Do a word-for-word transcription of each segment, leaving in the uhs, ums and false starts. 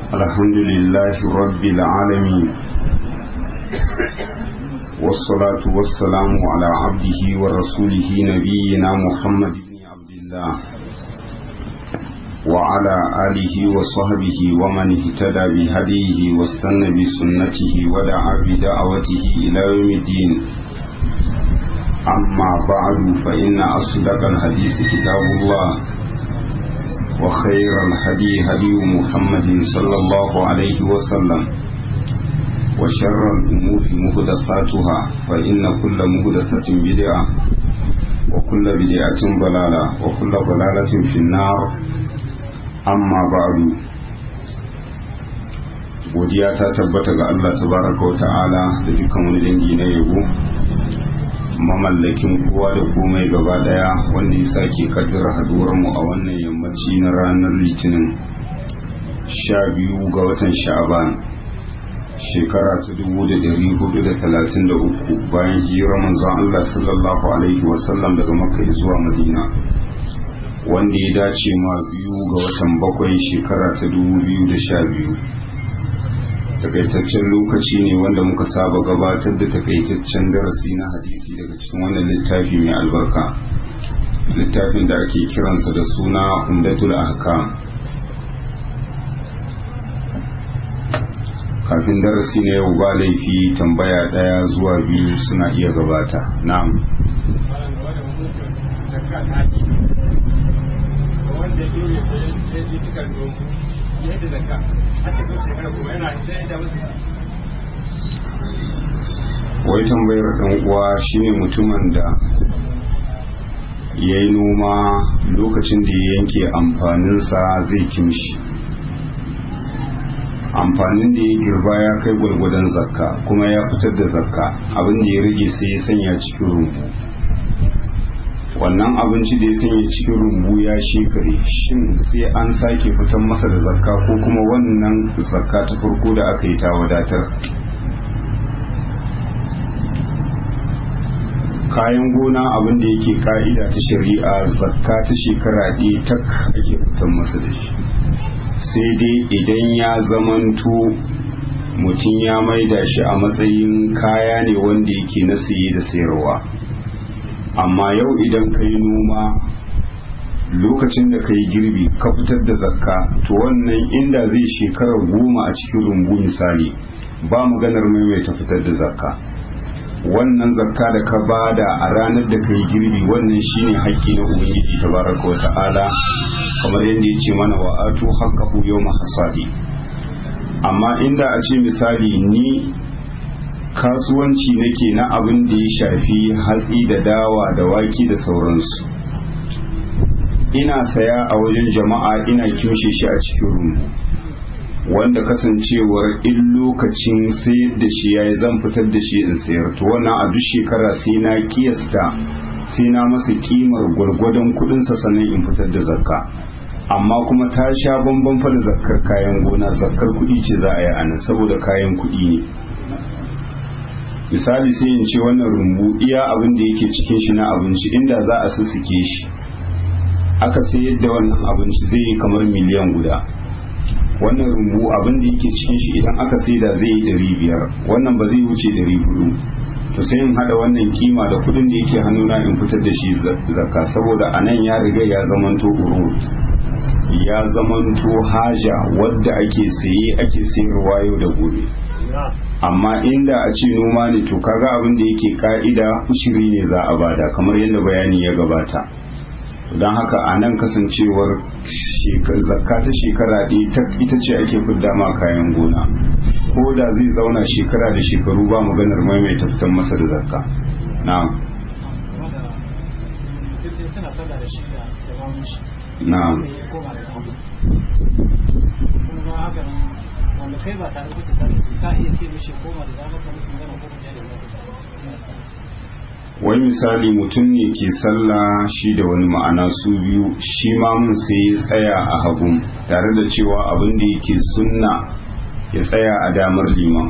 الحمد لله رب العالمين والصلاة والسلام على عبده ورسوله نبينا محمد بن عبد الله وعلى آله وصحبه ومن اهتدى بهديه واستنى بسنته ودعا بدعوته إلى يوم الدين. أما بعد فإن أصدق الحديث كتاب الله وخير الهدي هدي محمد صلى الله عليه وسلم وشر الأمور محدثاتها فإن كل محدثة بدعة وكل بدعة ضلالة وكل ضلالة في النار. أما بعد godiya ta tabbata ga Allah tabaraka wa ta'ala da dukkan wani dangi na yabo, mamallakin kowa da komai gaba daya, wanda ya sake kaddara haduwar mu a wannan yammaci na ranar litinin sha biyu ga watan sha'aban shekara ta dubu da dari hudu da talatin da uku bayan hijirar manzon Allah sallallahu alaihi wasallam daga makka zuwa madina, wanda ya dace ma biyu ga watan bakwai shekara ta dubu biyu da sha biyu. takaitaccen lokaci ne wanda muka saba gabatar da takaitaccen darasi na hadisi daga cikin wannan littafi mai albarka, littafin da ake kiransa da suna Umdatul Ahkam. Kafin darasi na yau ba laifi tambaya daya zuwa biyu suna iya gabata. Na'am. Wai tambayar ɗan uwa shine mutumin da ya yi noma, lokacin da ya yanke amfaninsa zai kimshi, amfanin da ya girba ya kai gwargwadon zakka kuma ya fitar da zakka, abin da ya rage sai ya sanya cikin rumbu. Wannan abinci da ya sanya cikin rumbu ya shekare, shin sai an sake fitar masa da zakka ko kuma wannan zakka ta farko da aka yi ta wadatar? Kayan gona abin da yake ka'ida ta shari'a, zakka ta shekara ɗaya tak ake fitar masa da shi, sai dai idan ya zamanto mutum ya maida shi a matsayin kaya ne wanda yake na saye da sayarwa. Amma yau idan ka yi noma, lokacin da ka yi girbi ka fitar da zakka, to wannan inda zai shekara goma a cikin rumbu misali, ba maganar maimaita fitar da zakka. Wannan zakka da ka bada a ranar da ka yi girbi, wannan shine haƙƙi na ubangiji tabaraka wa ta'ala, kamar yadda ya ce mana wa atu haqqahu yawma hasadi. Amma inda a ce misali ni kasuwanci nake na abin da ya shafi hatsi da dawa da wake da sauransu, ina saya a wajen jama'a ina kimshe shi a cikin rumbu, wanda kasancewar in lokacin sayar da shi yayi zan fitar da shi in sayar, to wannan a duk shekara sai na kiyasta, sai na masa kimar gwargwadon kudinsa sannan in fitar da zakka. Amma kuma ta sha bamban fa da zakkar kayan gona, zakkar kudi ce za a yi anan saboda kayan kudi ne. Misali sai in ce wannan rumbu iya abin da yake cikin shi na abinci, inda za a sussuke shi aka sayar da wannan abinci zai yi kamar miliyan guda. Wannan rumbu abin da yake cikin shi idan aka saida zai yi ɗari biyar, wannan ba zai wuce ɗari hudu. To sai in hada wannan kima da kudin da yake hannuna in fitar da shi zakka, saboda anan ya riga ya zamanto urut, ya zamanto haja wadda ake saye ake sayarwa yau da gobe. Amma inda a ce noma ne, to kaga abin da yake ka'ida ushiri ne za a bada, kamar yadda bayani ya gabata. Don haka a nan kasancewar zakka ta shekara ɗaya ita ce ake fidda ma kayan gona, ko da zai zauna shekara da shekaru ba maganar maimaita fitan masa da zakka. Na'am. Na'am. Wai misali mutum ne ke sallah shi da wani, ma'ana su biyu, shi ma mun sai ya tsaya a hagun, tare da cewa abin da yake sunna ya tsaya a damar liman,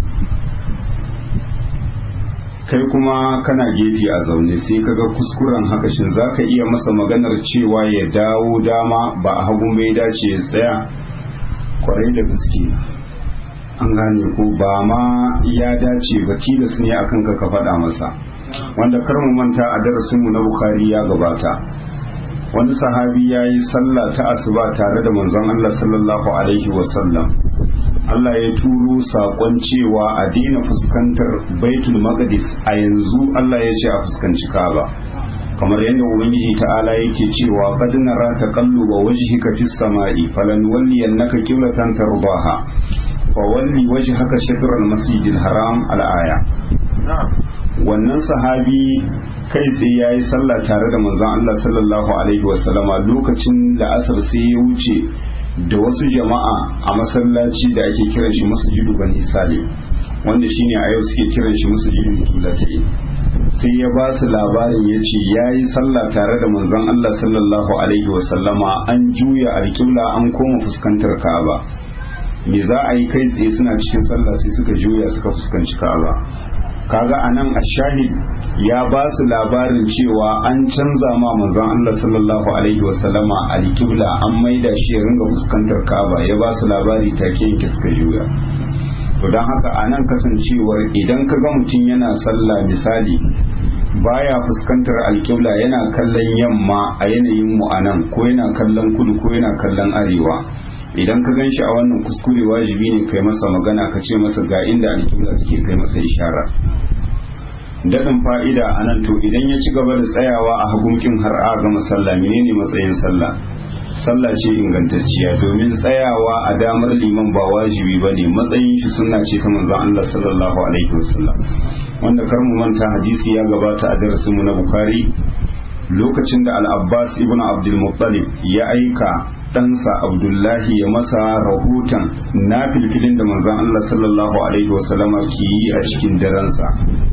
kai kuma kana gefe a zaune sai kaga kuskuren haka, shin zaka iya masa maganar cewa ya dawo dama ba a hagun bai dace ya tsaya? kwarai da gaske an gane ko ba ma ya dace ba, tilas ne akan ka ka faɗa masa, wanda kar mu manta a darasinmu na Bukhari ya gabata wani sahabi ya yi sallah ta asuba tare da manzon Allah sallallahu alaihi wasallam. Allah ya turo saƙon cewa a daina fuskantar baitul maqdis a yanzu, Allah ya ce a fuskanci Kaaba, kamar yadda ubangiji ta'ala yake cewa qad nara taqalluba wajhika fis sama'i falanwalliyannaka qiblatan tardaha fawalli wajhaka shatr al-masjidil haram al-aya. Wannan sahabi kai tsaye ya yi sallah tare da manzon Allah sallallahu alaihi wasallama lokacin da asar sai ya wuce da wasu jama'a a masallaci da ake kiran shi masjidu bani salim, wanda shine a yau suke kiran shi masjidu mutulatai. Sai ya ba su labarin ya ce ya yi sallah tare da manzon Allah sallallahu alaihi wasallama, an juya alƙibla an koma fuskantar Ka'aba. Me za a yi kai tsaye suna cikin sallah sai suka juya suka fuskanci Ka'aba. Kaga anan ashahid ya ba su labarin cewa an canza ma manzon Allah sallallahu alaihi wasallama alƙibla, an maida shi ya ringa fuskantar Ka'aba, ya ba su labari take yanke suka juya. To don haka anan kasancewar idan ka ga mutum yana sallah misali baya fuskantar alƙibla, yana kallon yamma a yanayin mu anan, ko yana kallon kudu ko yana kallon arewa, idan ka gan shi a wannan kuskure wajibi ne kai masa magana, ka ce masa ga inda alƙibla take, kai masa ishara. Daɗin fa'ida a nan, to idan ya ci gaba da tsayawa a hagunkin har a gama sallah, menene matsayin sallah? Sallah ce ingantacciya, domin tsayawa a damar liman ba wajibi ba ne, matsayin shi sunna ce ta manzon Allah sallallahu alaihi wasallam, wanda kar mu manta hadisi ya gabata a darasinmu na Bukhari lokacin da Al-Abbas ibn Abdul Muttalib ya aika ɗansa Abdullahi ya masa rahoton na filfilin da manzon Allah sallallahu alaihi wasallama ke yi a cikin daransa.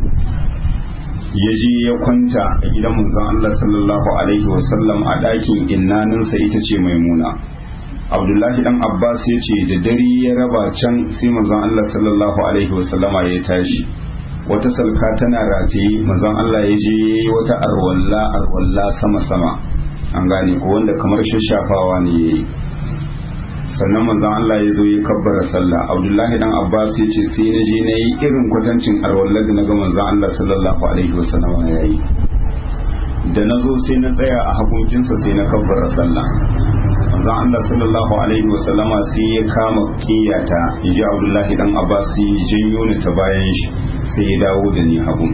Ya je ya kwanta a gidan manzon Allah sallallahu alaihi wasallam a ɗakin innaninsa ita ce Maimuna. Abdullahi dan Abbas ya ce da dare ya raba can sai manzon Allah sallallahu alaihi wasallama ya tashi, wata salka tana rataye, manzon Allah ya je wata arwalla arwalla sama sama, an gane ko, wanda kamar shashafawa ne yayi. Sannan manzon Allah ya zo ya kabbara sallah. Abdullahi dan Abbas ya ce sai na je na yi irin kwatancin arwallar da na ga manzon Allah sallallahu alaihi wasallam ya yi. Da na zo sai na tsaya a hagunkinsa sai na kabbara sallah. Manzon Allah sallallahu alaihi wasallam sai ya kama kiyata, yaji Abdullahi dan Abbas ya janyo ni ta bayan shi sai ya dawo da ni hagun.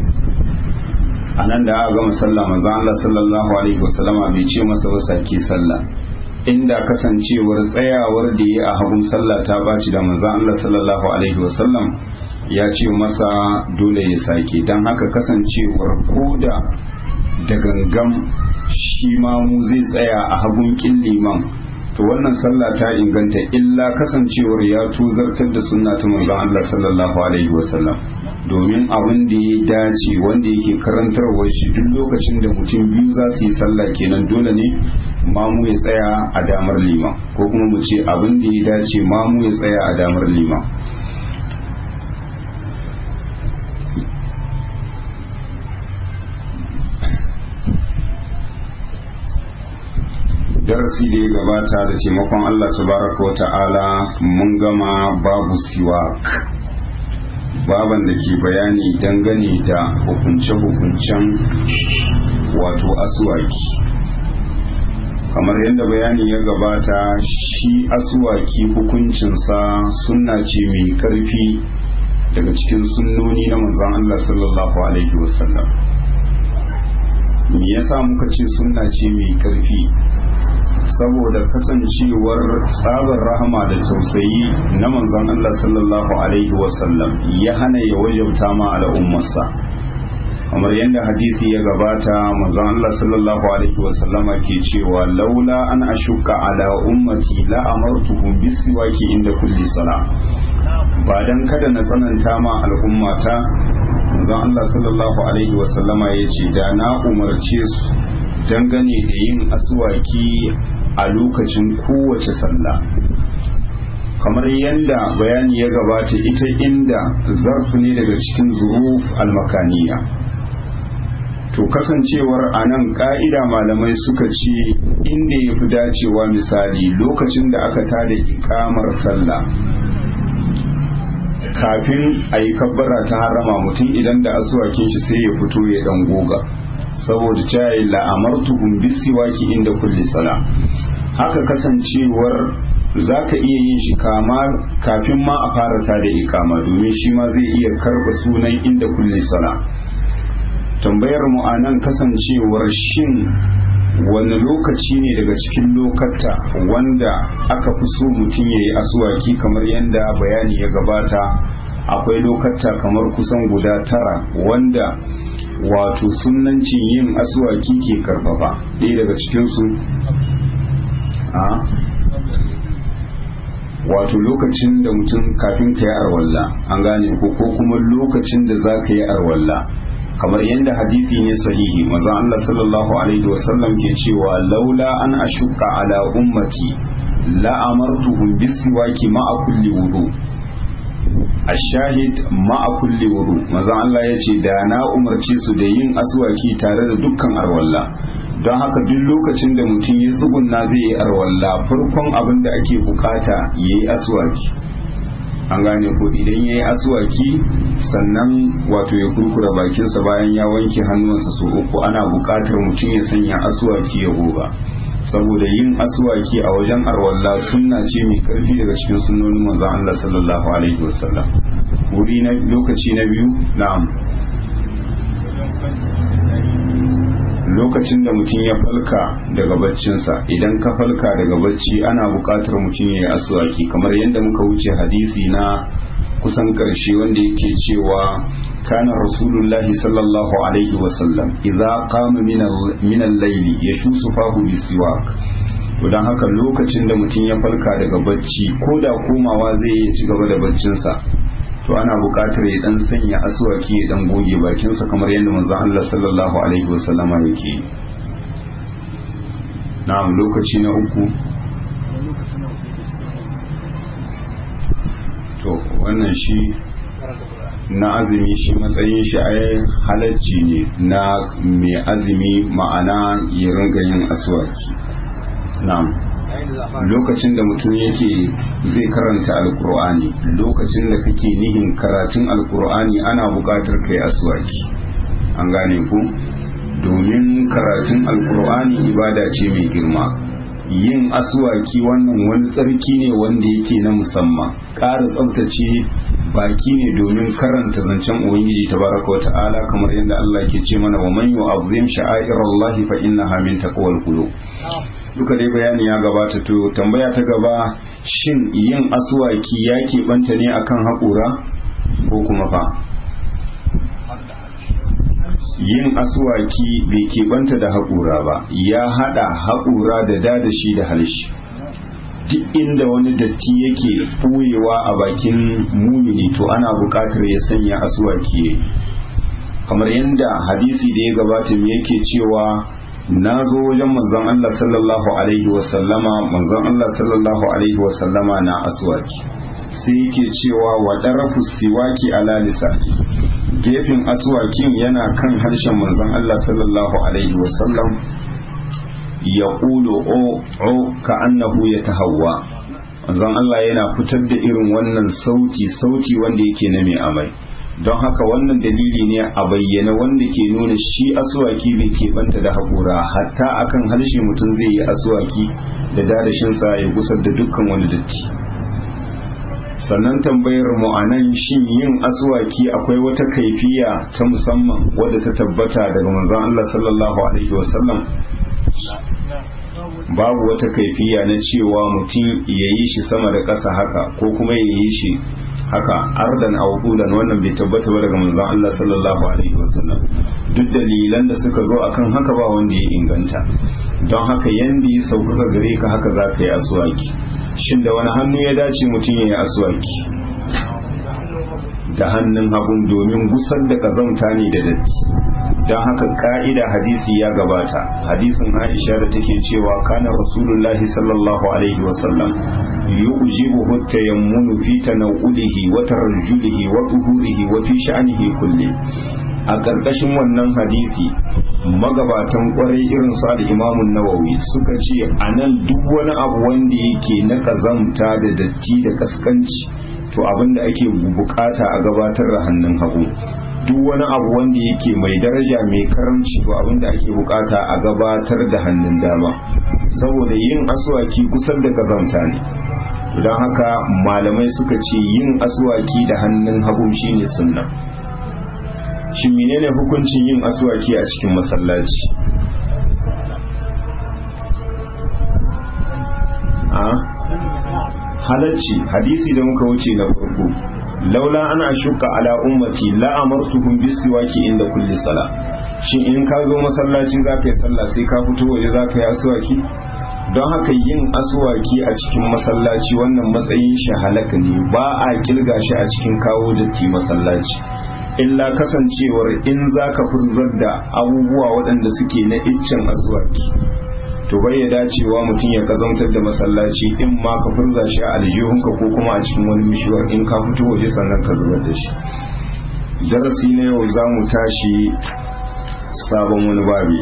Anan da aka gama sallah manzon Allah sallallahu alaihi wasallam bai ce masa ba sake sallah, inda kasancewar tsayawar da ya a hagun sallah ta baci da manzon Allah sallallahu alaihi wasallam ya ce masa dole ya sake. Dan haka kasancewar koda da gangam shi ma mu zai tsaya a hagun kin liman, to wannan sallah ta inganta, illa kasancewar ya tuzartar da sunna ta manzon Allah sallallahu alaihi wasallam, domin abin da ya dace wanda yake karantarwa shi duk lokacin da mutum biyu za su yi sallah kenan dole ne mamu ya tsaya a damar liman, ko kuma mu ce abin da ya dace mamu ya tsaya a damar liman. Darasi da ya gabata da taimakon Allah tabaraka wa ta'ala mun gama babu siwak, baban da ke bayani dangane da hukunce-hukuncen wato aswaki. Kamar yadda bayani ya gabata, shi aswaki hukuncinsa sunna ce mai karfi daga cikin sunnoni na manzon Allah sallallahu alaihi wasallam. Me yasa muka ce sunna ce mai karfi? Saboda kasancewar tsabar rahama da tausayi na manzon Allah sallallahu alaihi wasallam ya hana ya wajabta ma al'ummarsa, kamar yadda hadisi ya gabata manzon Allah sallallahu alaihi wasallam ke cewa laula an ashukka ala ummati la amartuhum bisiwaki inda kulli sala, ba dan kada na tsananta ma al'ummata, manzon Allah sallallahu alaihi wasallama ya ce da na umarce su dangane da yin aswaki a lokacin kowace sallah. Kamar yadda bayani ya gabata, ita inda zarfu ne daga cikin zuruf almakaniya, to kasancewar a nan ka'ida malamai suka ce inda ya fi dacewa misali lokacin da aka tada ikamar sallah kafin a yi kabbara ta harama mutum idan da asuwakin shi sai ya fito ya dan goga saboda cewa la'amartuhum bisiwaki inda kulli sala haka kasancewar za ka iya yin shi kama kafin ma a fara ta da ikama domin shi ma zai iya karba sunan inda kulli sala. Tambayar mu a nan kasancewar shin wani lokaci ne daga cikin lokata wanda aka fi so mutum ya yi asuwaki, kamar yadda bayani ya gabata akwai lokata kamar kusan guda tara wanda wato sunancin yin asuwaki ke karfafa. ɗaya daga cikinsu a wato lokacin da mutum kafin ka yi arwalla an gane ko ko kuma lokacin da za ka yi arwalla, kamar yadda hadisi ne sahihi manzon Allah sallallahu alaihi wasallam ke cewa laula an ashqa ala ummati la amartuhum bisiwaki ma'a kulli wudu. ashahid ma'a kulli wudu, manzon Allah yace da na umarce su da yin aswaki tare da dukkan arwalla. don haka duk lokacin da mutum ya tsugunna zai yi arwalla farkon abin da ake bukata yayi aswaki. an gane ko idan ya yi asuwaki sannan wato ya kurkura bakinsa bayan ya wanke hannunsa su uku ana buƙatar mutum ya sanya asuwaki ya goga, saboda yin asuwaki a wajen arwalla sunna ce mai karfi daga cikin sunnonin manzon Allah sallallahu alaihi wasallam. wuri na lokaci na biyu na'am lokacin da mutum ya falka daga baccinsa, idan ka falka daga bacci ana buƙatar mutum ya yi asuwaki, kamar yadda muka wuce hadisi na kusan ƙarshe wanda yake cewa kana rasulullahi sallallahu alaihi wasallam idza qama min al-layli yashusu fahu bisiwak. to dan haka lokacin da mutum ya falka daga bacci ko da komawa zai yi ci gaba da baccinsa to ana buƙatar ya dan sanya aswaki ya dan goge bakinsa kamar yadda manzon Allah sallallahu alaihi wasallama yake. na'am lokaci na uku to wannan shi na azumi shi matsayin shi ai halacci ne na mai azumi, ma'ana ya ringa yin aswaki. na'am lokacin da mutum yake zai karanta alkur'ani, lokacin da kake nihin karatun alkur'ani ana buƙatar kai aswaki. an gane ku, domin karatun alkur'ani ibada ce mai girma. yin aswaki wannan wani tsarki ne wanda yake na musamman, ƙara tsaftace baki ne domin karanta zancen ubangiji tabaraka wa ta'ala, kamar yadda Allah ke ce mana wa man yu'azzim sha'airallahi fa innaha min taqwal qulub. duka dai bayani ya gabata. To tambaya ta gaba, shin yin aswaki ya keɓanta ne akan haƙura ko kuma fa? yin aswaki bai keɓanta da haƙura ba, ya haɗa haƙura da dadashi da halshi. duk inda wani datti yake ɓoyewa a bakin mumini to ana buƙatar ya sanya aswaki, kamar yadda hadisi da ya gabata me yake cewa na zo wajen manzon Allah sallallahu alaihi wasallama manzon Allah sallallahu alaihi wasallama na aswaki, sai yake cewa wa darafu siwaki ala lisani, gefen aswakin yana kan harshen manzon Allah sallallahu alaihi wasallam, ya ƙulo o o ka annahu ya tahawwa. manzon Allah yana fitar da irin wannan sauti sauti wanda yake na mai amai. don haka wannan dalili ne a bayyana wanda ke nuna shi aswaki bai keɓanta da haƙura, hatta akan harshe mutum zai yi aswaki da dadashinsa ya gusar da dukkan wani datti. sannan tambayar mu a nan, shin yin aswaki akwai wata kaifiya ta musamman wadda ta tabbata daga manzon Allah sallallahu alaihi wasallam? babu wata kaifiya na cewa mutum ya yi shi sama da ƙasa haka ko kuma ya yi shi haka ardan aw qulan, wannan bai tabbata ba daga manzon Allah sallallahu alaihi wasallam. duk dalilan da suka zo akan haka ba wanda ya inganta. don haka yanda ya sauka gare ka haka za ka yi aswaki. shin da wani hannu ya dace mutum ya yi aswaki? da hannun hagun, domin gusar da kazamta ne da datti. don haka ka'ida hadisi ya gabata, hadisin Aisha da take cewa kana rasulullahi sallallahu alaihi wasallam yujibu tayammunu fi tanawulihi wa tarjulihi wa tuhurihi wa fi sha'nihi kulli. a ƙarƙashin wannan hadisi magabatan ƙwarai irin su al-imamun nawawi suka ce a nan duk wani abu wanda yake na kazamta da datti da kaskanci to abinda ake bukata a gabatar da hannun hagu, duk wani abu wanda yake mai daraja mai karamci to abinda ake bukata a gabatar da hannun dama, saboda yin aswaki kusan da kazamta ne. don haka malamai suka ce yin aswaki da hannun hagu shine sunna. shi menene hukuncin yin aswaki a cikin masallaci? a halacci hadisi da muka wuce na farko, laula ana shuka ala ummati la amartuhum bisiwaki inda kulli sala. shin in ka zo masallaci za ka yi sallah sai ka fito waje za ka yi aswaki? don haka yin aswaki a cikin masallaci wannan matsayin shi halaka ne, ba a kirga shi a cikin kawo datti masallaci, illa kasancewar in za ka furzar da abubuwa waɗanda suke na iccen aswaki to bai ya dacewa mutum ya kazantar da masallaci, in ma ka furza shi a aljihunka ko kuma a cikin wani mishiwar, in ka fito waje sannan ka zubar da shi. darasi na yau za mu tashi sabon wani babi.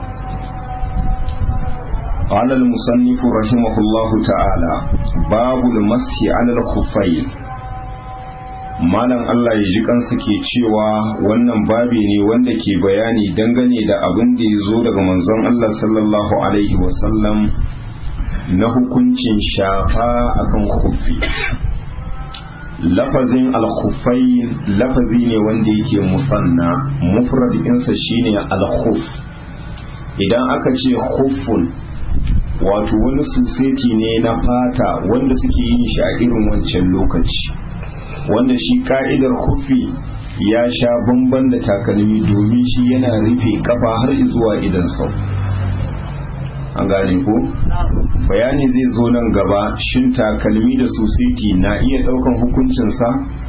قال المصنف رحمه الله تعالى باب المسح على الخفين. malam Allah ya ji kansa ke cewa wannan babi ne wanda ke bayani dangane da abin da ya zo daga manzon Allah sallallahu alaihi wasallam na hukuncin shafa akan khuffi. lafazin al-khuffain lafazi ne wanda yake musanna, mufrad ɗinsa shine al-khuff. idan aka ce khuffun wato wani suseti ne na fata wanda suke yin shi a irin wancan lokaci, wanda shi ka'idar kufi ya sha bamban da takalmi domin shi yana rufe kafa har zuwa idan sau. an gane ko bayani zai zo nan gaba, shin takalmi da suseti na iya daukan hukuncinsa?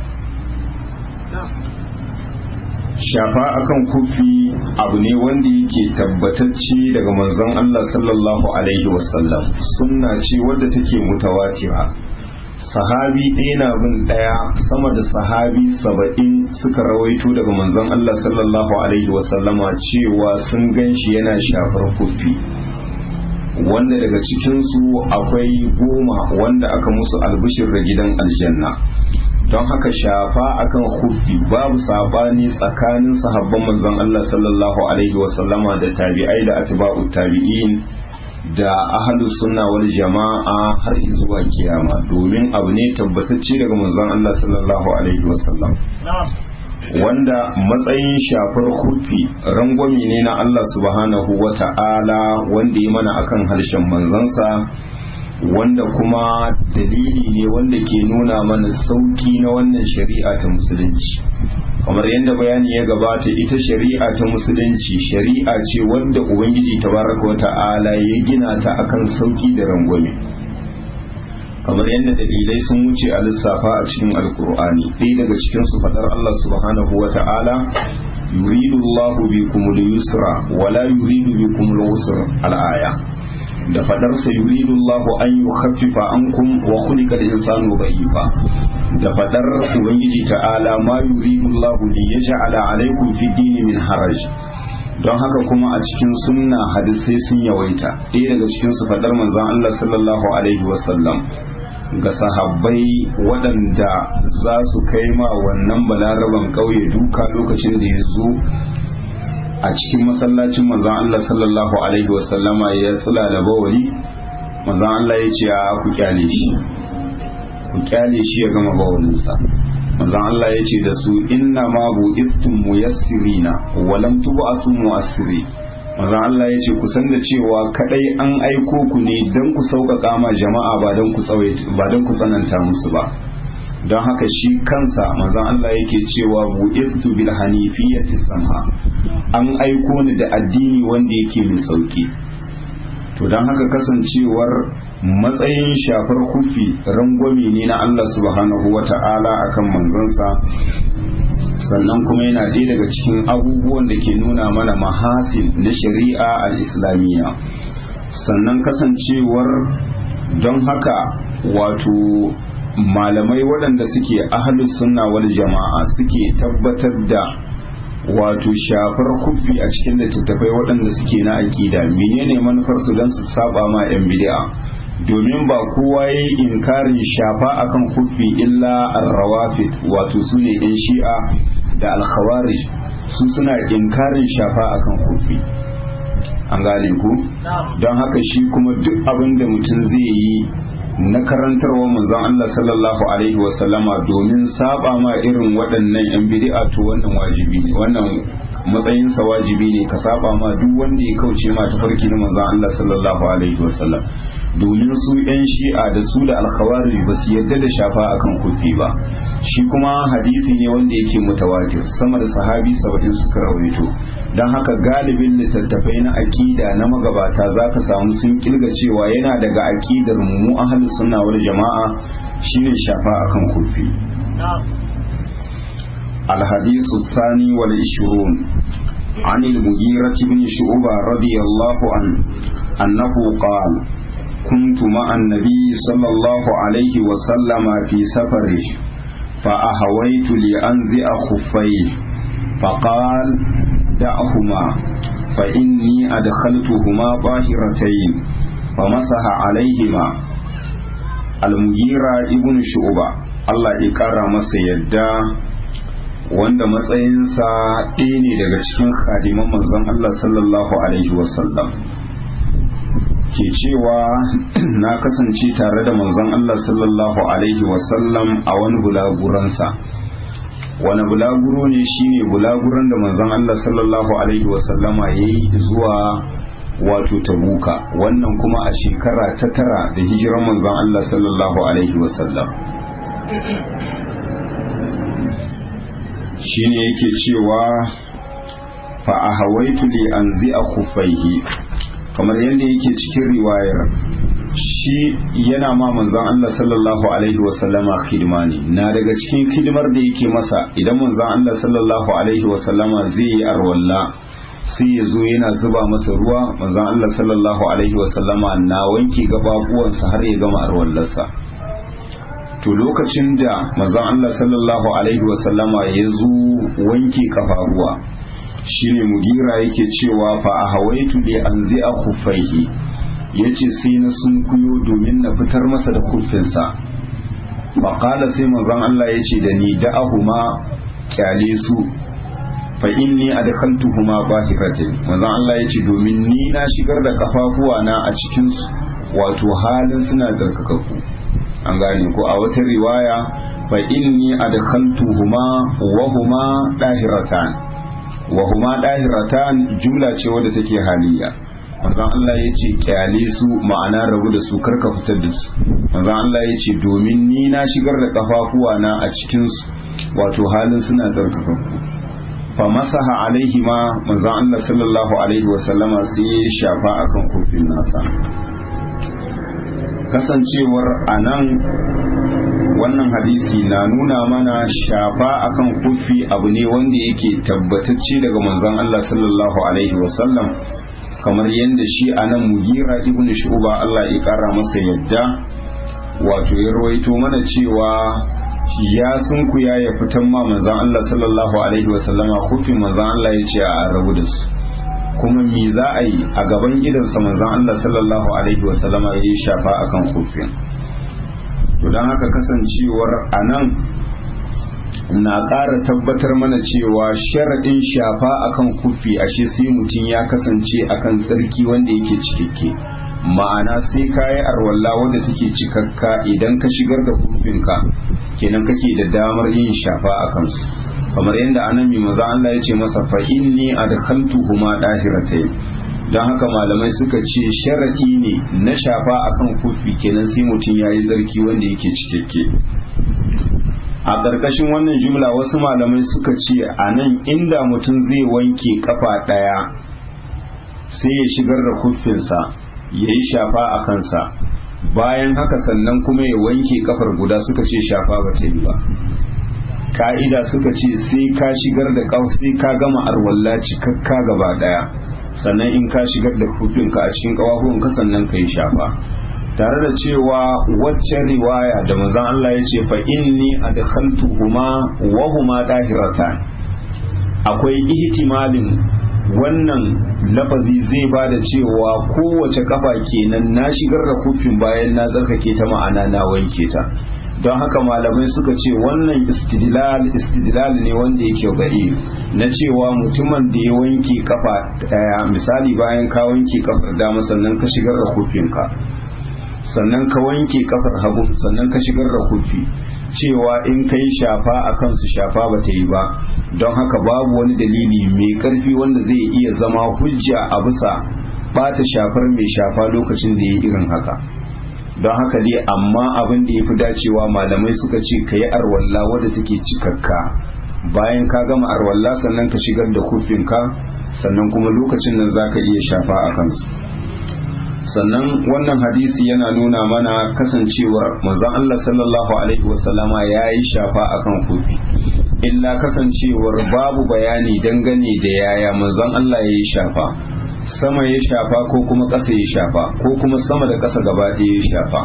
shafa akan kufi abu ne wanda yake tabbatacce daga manzon Allah sallallahu alaihi wasallam, sunna ce wadda take mutawatira. sahabi ɗaya na bin ɗaya, sama da sahabi saba'in suka rawaito daga manzon Allah sallallahu alaihi wasallama cewa sun gan shi yana shafar kufi, wanda daga cikinsu akwai goma wanda aka musu albishir da gidan aljanna. don haka shafa akan kufi babu sabani tsakanin sahabban manzon Allah sallallahu alaihi wasallama da tabi'ai da atba'ut tabi'in da ahlus sunna wal jama'a har zuwa kiyama, domin abu ne tabbatacce daga manzon Allah sallallahu alaihi wasallam, wanda matsayin shafar kufi rangwami ne na Allah subhanahu wata'ala wanda ya mana akan harshen manzansa, wanda kuma dalili ne wanda ke nuna mana sauki na wannan shari'a ta musulunci. kamar yadda bayani ya gabata, ita shari'a ta musulunci shari'a ce wanda ubangiji tabaraka wata'ala ya gina ta akan sauki da rangwame, kamar yadda dalilai sun wuce a lissafa a cikin alkur'ani. ɗaya daga cikin su fadar Allah subhanahu wata'ala, yuridu Allahu bikumul yusra wala yuridu bikumul usra al-aya, da fadarsa yuridu Allahu an yukhaffifa ankum wa khuliqa al-insanu da'ifa, da fadar ubangiji ta'ala ma yuridu Allahu li yaj'ala alaykum fi dini min haraj. don haka kuma a cikin sunna hadisai sun yawaita, ɗaya daga cikin su fadar manzon Allah sallallahu alaihi wasallam ga sahabbai waɗanda za su kai ma wannan balaraban ƙauye duka lokacin da ya zo a cikin masallacin manzon Allah sallallahu alaihi wasallama ya tsula da bawali. manzon Allah ya ce a ku kyale shi ku kyale shi ya gama bawalinsa. manzon Allah ya ce da su inna ma bu'istum muyassirina wa lam tub'asu mu'assiri. manzon Allah ya ce ku san da cewa kadai an aiko ku ne dan ku sauƙaƙa ma jama'a ba dan ku tsawaita ba dan ku tsananta musu ba. don haka shi kansa manzon Allah yake cewa bu'istu bil hanifiyyati samha, an aiko ni da addini wanda yake mai sauki. to don haka kasancewar matsayin shafar kufi rangwame ne na Allah subhanahu wata'ala akan manzansa, sannan kuma yana ɗaya daga cikin abubuwan da ke nuna mana mahasin na shari'a al-islamiyya. sannan kasancewar don haka wato malamai waɗanda suke ahlus sunna wal jama'a suke tabbatar da wato shafar kufi a cikin littattafai waɗanda suke na aƙida menene manufar su don su saba ma yan bid'a domin ba kowa ya yi inkarin shafa akan kufi illa ar-rawafid wato su ne yan shi'a da al-khawarij su suna inkarin shafa akan kufi an gane ku don haka shi kuma duk abin da mutum zai yi na karantarwa manzon Allah sallallahu alaihi wasallama domin saba ma irin waɗannan yan bid'a to wannan wajibi ne wannan matsayin sa wajibi ne ka saba ma duk wanda ya kauce ma tafarki na manzon Allah sallallahu alaihi wasallam domin su yan shi'a da su da alkhawarij ba su yadda da shafa akan kufi ba shi kuma hadisi ne wanda yake mutawatir sama da sahabi saba'in suka rawaito don haka galibin littattafai na aqida na magabata zaka samu sun kilga cewa yana daga aqidar mu ahlus sunna wal jama'a shine shafa akan kufi الحديث الثاني والعشرون عن المغيرة بن شعبة رضي الله عنه أنه قال كنت مع النبي صلى الله عليه وسلم في سفره فأهويت لأنزع خفيه فقال دعهما فإني أدخلتهما طاهرتين فمسح عليهما. المغيرة ابن شعبة الله إكرم سيدا wanda matsayinsa ɗaya ne daga cikin khadiman manzon Allah sallallahu alaihi wasallam ke cewa na kasance tare da manzon Allah sallallahu alaihi wasallam a wani bulaguransa wani bulaguro ne shine bulaguran da manzon Allah sallallahu alaihi wasallama yayi zuwa wato Tabuka wannan kuma a shekara ta tara da hijiran manzon Allah sallallahu alaihi wasallam shine yake cewa fa ahawaitu li anzi'a khuffaihi kamar yadda yake cikin riwayar shi yana ma manzon Allah sallallahu alaihi wasallama khidma ne na daga cikin khidmar da yake masa idan manzon Allah sallallahu alaihi wasallama zai yi arwalla sai ya zo yana zuba masa ruwa manzon Allah sallallahu alaihi wasallama na wanke gababuwansa har ya gama arwallarsa to lokacin da manzon Allah sallallahu alaihi wasallama ya zo wanke kafaruwa shine mugira yake cewa fa ahawaitu li anzi'a khuffaihi yace sai na sunkuyo domin na fitar masa da kuffinsa fa qala sai manzon Allah yace da ni da'ahuma kyale su fa inni adkhaltuhuma bahiratin manzon Allah yace domin ni na shigar da kafafuwa na a cikin su wato halin suna tsarkakakku an gane ko a wata riwaya fa inni adkhaltuhuma wa huma dahiratan wa huma dahiratan jumla ce wadda take haliya manzon Allah yace kyale su ma'ana rabu da su karka fitar da su manzon Allah yace domin ni na shigar da kafafuwa na a cikin su wato halin suna tsarkakakku fa masaha alaihi ma manzon Allah sallallahu alaihi wa sallama sai ya shafa akan kofin nasa kasancewar anan wannan hadisi na nuna mana shafa akan kufi abu ne wanda yake tabbatacce daga manzon Allah sallallahu alaihi wasallam kamar yadda shi anan Mugira ibn Shu'ba Allah ya kara masa yadda wato ya rawaito mana cewa ya sunkuya ya fitan ma manzon Allah sallallahu alaihi wasallama kufin manzon Allah ya ce a rabu da su kuma me za a yi a gaban gidansa manzon Allah sallallahu alaihi wasallama ya yi shafa akan kufin to don haka kasancewar anan na ƙara tabbatar mana cewa sharaɗin shafa akan kufi ashe sai mutum ya kasance akan tsarki wanda yake cikakke ma'ana sai ka yi arwalla wanda take cikakka idan ka shigar da kufinka kenan kake da damar yin shafa a kansu kamar yadda anan mai maza Allah ya ce masa fa inni adkhaltuhuma dahiratayn don haka malamai suka ce sharaɗi ne na shafa akan kufi kenan sai mutum ya yi zarki wanda yake cikakke a ƙarƙashin wannan jumla wasu malamai suka ce a nan inda mutum zai wanke kafa ɗaya sai ya shigar da kufinsa ya yi shafa a kansa bayan haka sannan kuma ya wanke kafar guda suka ce shafa ba ta yi ba ka'ida suka ce sai ka shigar da sai ka gama arwalla cikakka gaba ɗaya sannan in ka shigar da kufinka a cikin ƙawahuwanka sannan ka yi shafa tare da cewa wacce riwaya da manzon Allah ya ce fa inni adkhaltuhuma wa huma dahiratan akwai ihtimalin wannan lafazi zai ba da cewa kowace kafa kenan na shigar da kufin bayan na tsarkake ta, ma'ana na wanke ta. don haka malamai suka ce wannan istidlal istidlal ne wanda yake gari na cewa mutumin da ya wanke kafa daya, misali bayan ka wanke kafar dama sannan ka shigar da kufinka, sannan ka wanke kafar hagu sannan ka shigar da kufi, cewa in kai shafa a kansu shafa ba ta yi ba. don haka babu wani dalili mai karfi wanda zai iya zama hujja a bisa bata shafar mai shafa lokacin da ya yi irin haka. don haka dai amma abin da ya fi dacewa malamai suka ce ka yi arwalla wadda take cikakka, bayan ka gama arwalla sannan ka shigar da kufinka, sannan kuma lokacin nan za ka iya shafa a kansu. sannan wannan hadisi yana nuna mana kasancewar manzon Allah sallallahu alaihi wasallama ya yi shafa akan kufi, illa kasancewar babu bayani dangane da yaya manzon Allah ya yi shafa, sama ya shafa ko kuma ƙasa ya shafa ko kuma sama da ƙasa gaba ɗaya ya shafa.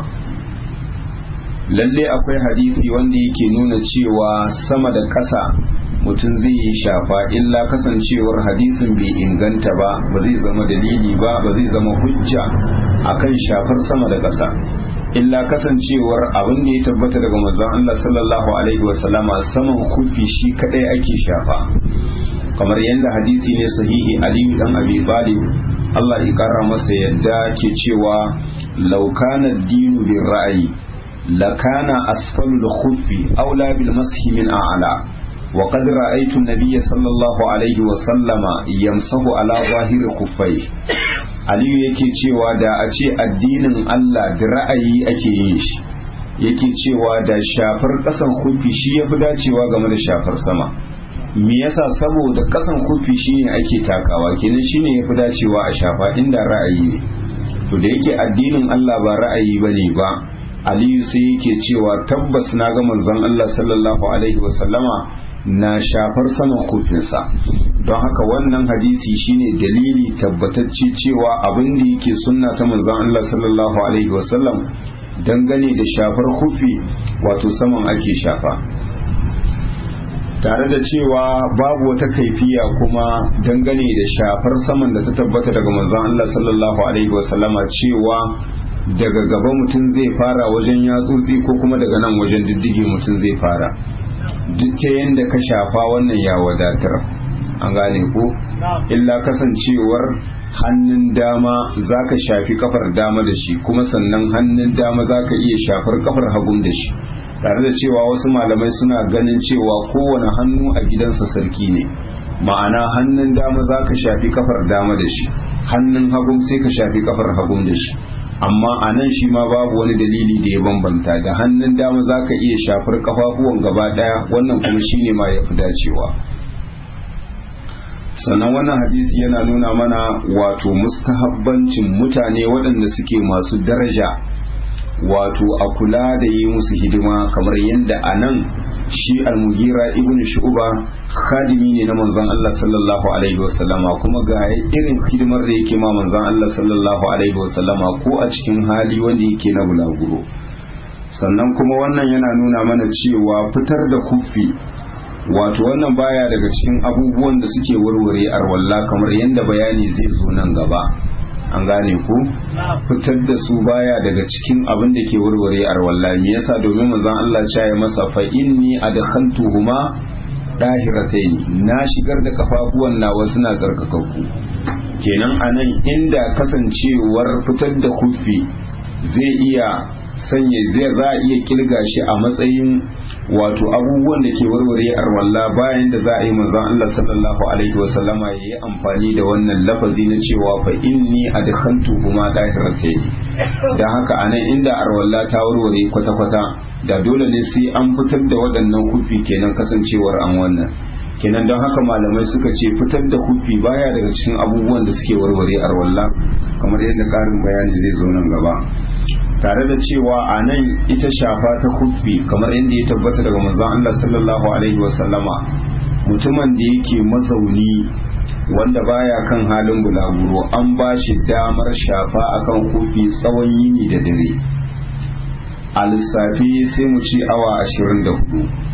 lalle akwai hadisi wanda yake nuna cewa sama da ƙasa mutum zai yi shafa, illa kasancewar hadisin bai inganta ba, ba zai zama dalili ba, ba zai zama hujja akan shafar sama da ƙasa, illa kasancewar abin da ya tabbata daga manzon Allah sallallahu alaihi wasallama saman kufi shi kadai ake shafa, kamar yadda hadisi ne sahihi Aliyu dan Abi Talib Allah ya kara masa yadda ke cewa law kana ad-dinu bir ra'yi lakana asfalul khuffi aula bil mashi min a'la وقد رأيت النبي صلى الله عليه وسلم يمسح على ظاهر خفيه. Aliyu yake cewa da a ce addinin Allah da ra'ayi ake yin shi, yake cewa da shafar ƙasan kufi shi ya fi dacewa game da shafar sama. Me yasa? saboda ƙasan kufi shine ake takawa, kenan shine ya fi dacewa a shafa inda ra'ayi ne. To da yake addinin Allah ba ra'ayi bane ba, Aliyu sai yake cewa tabbas na ga manzon Allah sallallahu alaihi wasallama na shafar saman kufinsa. don haka wannan hadisi shine dalili tabbatacce cewa abin da yake sunna ta manzon Allah sallallahu alaihi wasallam dangane da shafar kufi wato saman ake shafa, tare da cewa babu wata kaifiya kuma dangane da shafar saman da ta tabbata daga manzon Allah sallallahu alaihi wasallama cewa daga gaba mutum zai fara wajen yatsotsi ko kuma daga nan wajen diddige mutum zai fara. duk ta yadda ka shafa wannan ya wadatar, an gane ko, illa kasancewar hannun dama za ka shafi kafar dama da shi, kuma sannan hannun dama za ka iya shafar kafar hagun da shi, tare da cewa wasu malamai suna ganin cewa kowane hannu a gidansa sarki ne, ma'ana hannun dama za ka shafi kafar dama da shi, hannun hagun sai ka shafi kafar hagun da shi, amma a nan shi ma babu wani dalili da ya bambanta, da hannun dama za ka iya shafar kafafuwan gaba daya, wannan kuma shi ne ma ya fi dacewa. sannan wannan hadisi yana nuna mana wato mustahabbancin mutane waɗanda suke masu daraja wato a kula da yi musu hidima, kamar yadda a nan shi al-Mughira ibn Shu'ba khadimi ne na manzon Allah sallallahu alaihi wasallama, kuma ga irin hidimar da yake ma manzon Allah sallallahu alaihi wasallama ko a cikin hali wanda yake na bulaguro. sannan kuma wannan yana nuna mana cewa fitar da kufi wato wannan baya daga cikin abubuwan da suke warware arwalla, kamar yadda bayani zai zo nan gaba, an gane ku, fitar da su baya daga cikin abin da ke warware arwalla. me yasa? domin manzon Allah ya yi masa fa inni adkhaltuhuma dahiratayn, na shigar da kafafuwan nawa suna tsarkakakku. kenan anan inda kasancewar fitar da kufi zai iya sanya zai za a iya kilga shi a matsayin wato abubuwan da ke warware arwalla, bayan da za a yi manzon Allah sallallahu alaihi wasallama ya yi amfani da wannan lafazi na cewa fa inni adkhaltu huma dahiratayn. dan haka anan inda arwalla ta warware kwata-kwata da dole ne sai an fitar da waɗannan kufi, kenan kasancewar an wannan kenan don haka malamai suka ce fitar da kufi baya daga cikin abubuwan da suke warware arwalla, kamar yadda ƙarin bayani zai zo nan gaba. tare da cewa a nan ita shafa ta kufi kamar inda ya tabbata daga manzon Allah sallallahu alaihi wasallama, mutumin da yake mazauni wanda baya kan halin bulaguro an ba shi damar shafa akan kufi tsawon yini da dare, a lissafi sai mu ci awa ashirin da hudu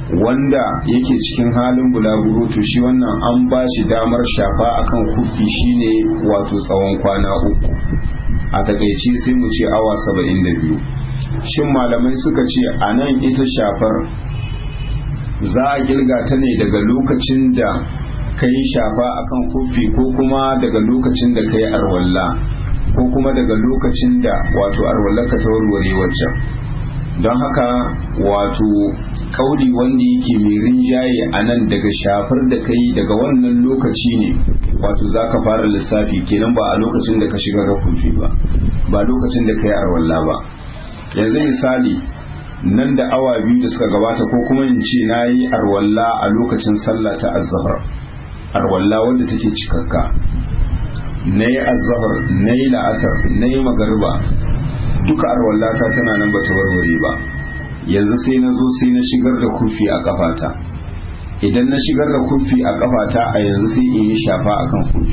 wanda yake cikin halin bulaguro to shi wannan an ba shi damar shafa akan kufi shine wato tsawon kwana uku, a takaice sai mu ce awa saba'in da biyu. Shin malamai suka ce a nan ita shafar za a girga ta ne daga lokacin da ka yi shafa akan kufi ko kuma daga lokacin da ka yi arwalla ko kuma daga lokacin da wato arwallarka ta warware waccan. Don haka wato kauli wanda yake mai rinjaye a nan daga shafar da ka yi daga wannan lokaci ne wato za ka fara lissafi kenan, ba a lokacin da ka shiga ga kufi ba, ba lokacin da ka yi arwalla ba. Yanzu misali nan da awa biyu da suka gabata ko kuma in ce na yi arwalla a lokacin sallah ta azzahar, arwalla wadda take cikakka, na yi azzahar, na yi la'asar, na yi magariba, duka arwallata tana nan bata warware ba. Yanzu sai na zo sai na shigar da kufi a kafata, idan na shigar da kufi a kafata a yanzu sai in yi shafa akan kufi.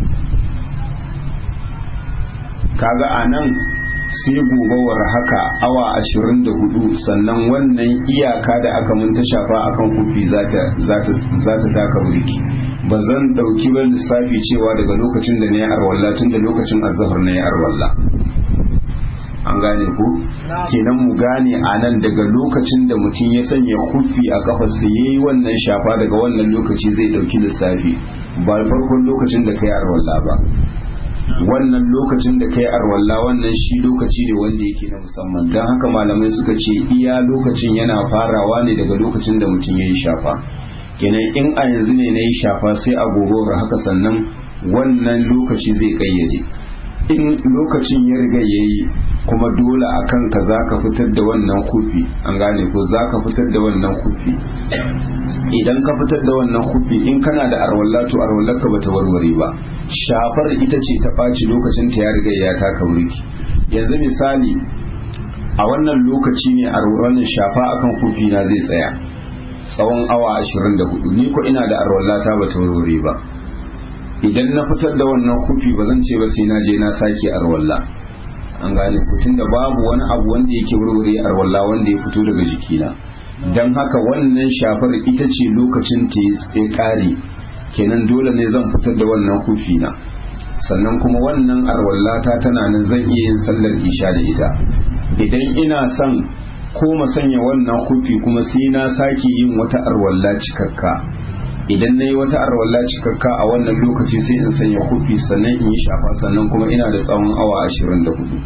Kaga a nan sai gobawar haka awa ashirin da hudu sannan wannan iyaka da aka mun ta shafa akan kufi za ta taka burki. Ba zan dauki ba lissafi cewa daga lokacin da na yi arwalla tun da lokacin azhar na yi arwalla. An gane ku? Kenan mu gane a nan daga lokacin da mutum ya sanya kufi a kafarsa ya yi wannan shafa daga wannan lokaci zai dauki lissafi, ba farkon lokacin da ka yi arwalla ba. Wannan lokacin da kai arwalla wannan shi lokaci ne wanda yake na musamman, don haka malamai suka ce iya lokacin yana farawa ne daga lokacin da mutum ya yi shafa. Kenan in a yanzu ne na yi shafa sai a gobe haka sannan wannan lokaci zai kayyade. In lokacin ya riga ya yi kuma dole a kanka za ka fitar da wannan kufi, an gane ko za ka fitar da wannan kufi. Idan ka fitar da wannan kufi in kana da arwalla to arwallarka bata warware ba, shafar ita ce ta ɓaci lokacin ta ya riga ya taka wurki. Yanzu misali a wannan lokaci ne a wannan shafa akan kufi na zai tsaya tsawon awa ashirin da hudu, ni ko ina da arwallata bata warware ba. Idan na fitar da wannan kufi ba zan ce ba sai na je na sake arwalla, an gane ku, tunda babu wani abu wanda yake warware arwalla wanda ya fito daga jikina. Don haka wannan shafar ita ce lokacin ta ya kare, kenan dole ne zan fitar da wannan kufi na, sannan kuma wannan arwallata tana nan zan iya yin sallar isha da ita. Idan ina son koma sanya wannan kufi kuma sai na sake yin wata arwalla cikakka, idan na yi wata arwalla cikakka a wannan lokaci sai in sanya kufi sannan in yi shafa, sannan kuma ina da tsawon awa ashirin da hudu.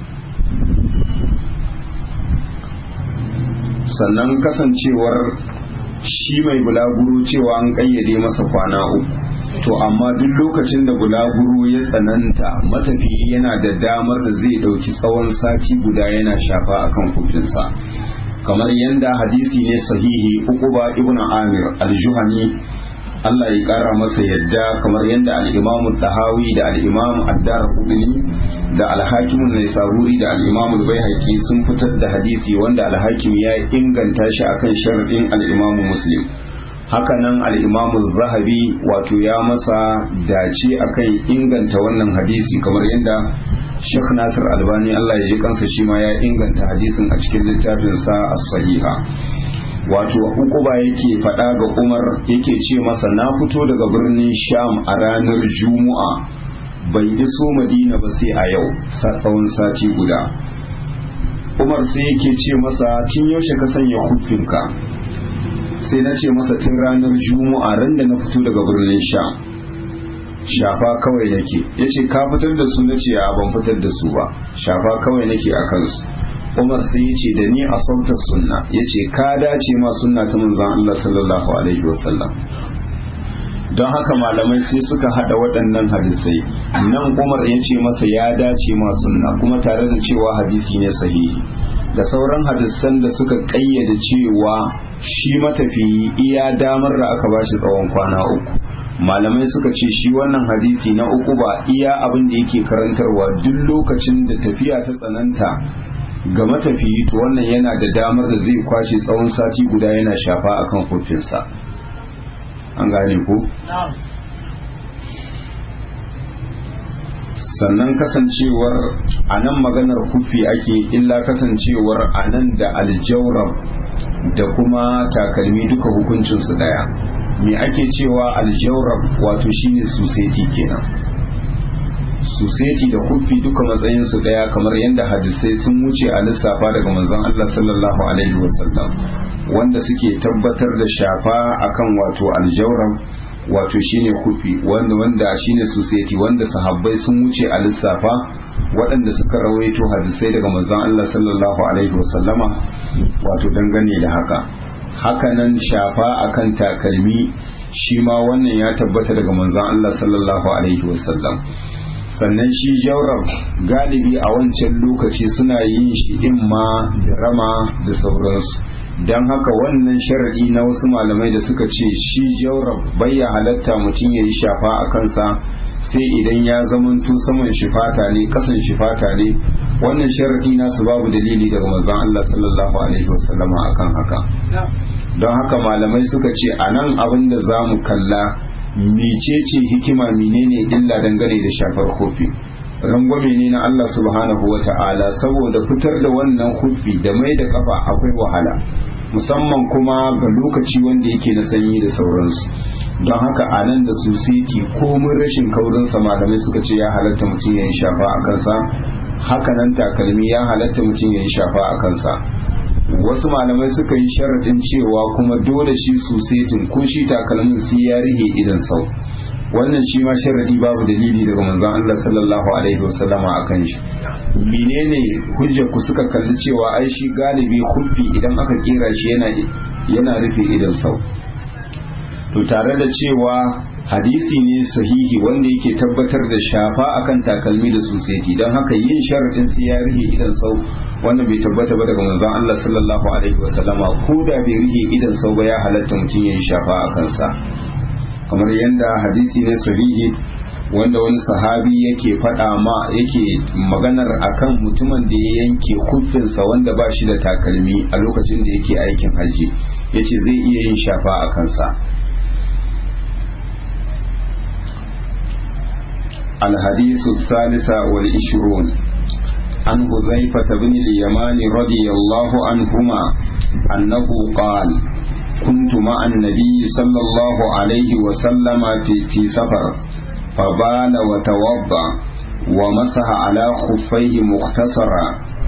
Sannan kasancewar shi mai bulaguro cewa an kayyade masa kwana uku, to amma duk lokacin da bulaguro ya tsananta matafiyi yana da damar da zai dauki tsawon sati guda yana shafa akan kufinsa, kamar yadda hadisi ne sahihi Uqba ibn Amir al-Juhani Allah ya kara masa yadda, kamar yadda al-Imam Tahawi da al-Imam Ad-Darqutni da al-Hakim an-Naisaburi da al-Imam al-Baihaqi sun fitar da hadisi wanda al-Hakim ya inganta shi akan sharadin al-Imam Muslim. Haka nan al-Imam Az-Zahabi wato ya masa dace akan inganta wannan hadisi, kamar yadda Sheikh Nasir Albani Allah ya ji kansa shi ma ya inganta hadisin a cikin littafin sa As-Sahiha. Wato Uquba yake faɗa ga Umar yake ce masa na fito daga birnin Sham a ranar Juma'a bai iso Madina ba sai a yau sa tsawon sati guda. Umar sai yake ce masa tun yaushe ka sanya hufinka? Sai na ce masa tun ranar Juma'a ran da na fito daga birnin Sham. Shafa kawai nake. Yace ka fitar da su? Nace a ban fitar da su ba, shafa kawai nake a kansu. Umar sai yace da ni a sautar sunna, yace ka dace ma sunna ta manzon Allah sallallahu alaihi wasallam. Don haka malamai sai suka hada waɗannan hadisai, nan Umar yace masa ya dace ma sunna kuma tare da cewa hadisi ne sahihi, da sauran hadisan da suka kayyade cewa shi matafiyi iya damar da aka bashi tsawon kwana uku. Malamai suka ce shi wannan hadisi na uku ba iya abin da yake karantarwa duk lokacin da tafiya ta tsananta ga matafiyi to wannan yana da damar da zai kwashe tsawon sati guda yana shafa akan kofinsa, an gane ko? Sannan kasancewar a nan maganar kufi ake, illa kasancewar a nan da aljawrab da kuma takalmi duka hukuncinsu daya. Me ake cewa aljawrab wato shine suseti kenan. Suseti da kufi duka matsayinsu daya, kamar yadda hadisai sun wuce a lissafa daga manzon Allah sallallahu alaihi wasallam wanda suke tabbatar da shafa akan wato aljawrab wato shine kufi, wanda wanda shine suseti, wanda sahabbai sun wuce a lissafa waɗanda suka rawaito hadisai daga manzon Allah sallallahu alaihi wasallama wato dangane da haka. Hakanan shafa akan takalmi shi ma wannan ya tabbata daga manzon Allah sallallahu alaihi wasallam. Sannan shi jawrab galibi a wancan lokaci suna yin shi imma da rama da sauransu, don haka wannan sharadi na wasu malamai da suka ce shi jawrab bai ya halatta mutum ya yi shafa a kansa sai idan ya zamanto saman shifata ne kasan shifata ne, wannan sharadi nasu babu dalili daga manzon Allah sallallahu alaihi wasallama akan haka. Don haka malamai suka ce a nan abin da za mu kalla mecece hikima, menene illa dangane da shafar kofi. Rangwame ne na Allah subhanahu wa ta'ala, saboda fitar da wannan kufi da mai da kafa akwai wahala, musamman kuma ga lokaci wanda yake na sanyi da sauransu. Don haka a nan da susiti komin rashin kaurinsa malamai suka ce ya halatta mutum ya yi shafa a kansa. Hakanan takalmi ya halatta mutum ya yi shafa a kansa. Wasu malamai suka yi sharaɗin cewa kuma dole shi susetin ko shi takalmin sai ya rihe idan sau. Wannan shi ma sharadi babu dalili daga manzon Allah sallallahu alaihi wasallama akan shi. Menene hujjar ku suka kalli cewa ai shi galibi khuffi idan aka kira shi yana yana rufe idan sau. To tare da cewa hadisi ne sahihi wanda yake tabbatar da shafa akan takalmi da suseti, don haka yin sharadin sai ya rihe idan sau wannan bai tabbata ba daga manzon Allah sallallahu alaihi wasallama. Ko da bai rihe idan sau ba ya halatta mutum ya yi shafa a kansa, kamar yadda hadisi ne sahihi wanda wani sahabi yake faɗa ma yake maganar akan mutumin da ya yanke kufinsa wanda ba shi da takalmi a lokacin da yake aikin hajji, yace zai iya yin shafa a kansa. الحديث الثالث والعشرون عن حذيفة بن اليمان رضي الله عنهما أنه قال كنت مع النبي صلى الله عليه وسلم في, في سفر فبال وتوضأ ومسح على خفيه مختصرا.